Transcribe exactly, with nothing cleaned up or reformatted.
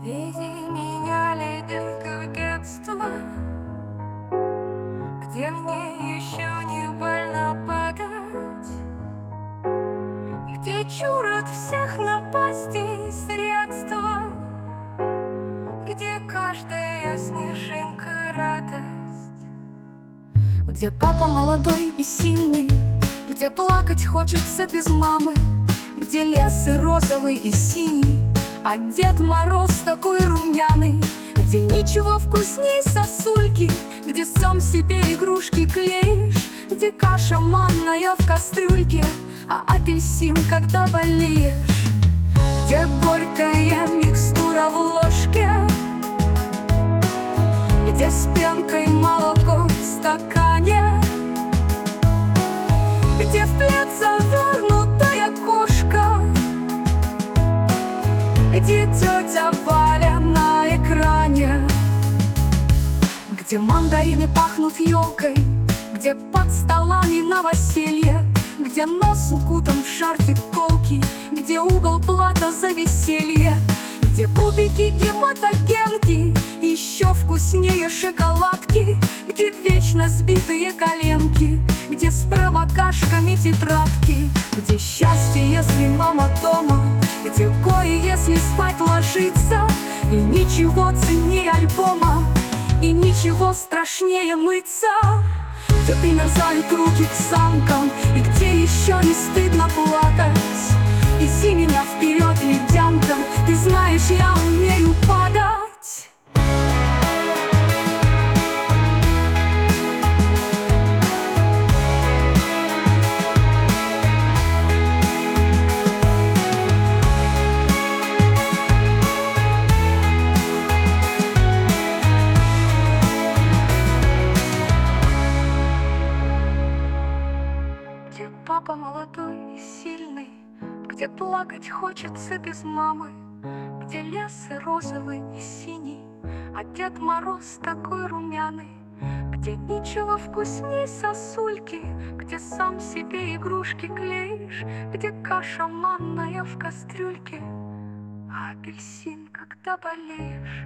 Веди меня, лебедка, в детство, где мне еще не больно падать, где чур от всех напастей средства, где каждая снежинка радость, где папа молодой и сильный, где плакать хочется без мамы, где лес и розовый и синий, а Дед Мороз такой румяный, где ничего вкусней сосульки, где сам себе игрушки клеишь, где каша манная в кастрюльке, а апельсин, когда болеешь, где горькая микстура в ложке, где с пенкой молоко в стакане, где в плед завернутая кошка, где тетя Валя на экране, где мандарины пахнут елкой, где под столами новоселье, где нос укутан в шарфик колки, где угол плата за веселье, где кубики гематогенки, еще вкуснее шоколадки, где вечно сбитые коленки, где с промокашками тетрадки, где счастье, если мама дома, где горе, если спать ложиться, и ничего ценнее альбома, и ничего страшнее мыться, где примерзают руки к санкам, и где еще не стыдно плакать. Иди меня вперед ледянком, ты знаешь, я умею падать. Где папа молодой и сильный, где плакать хочется без мамы, где лес и розовый и синий, а Дед Мороз такой румяный, где ничего вкусней сосульки, где сам себе игрушки клеишь, где каша манная в кастрюльке, а апельсин, когда болеешь.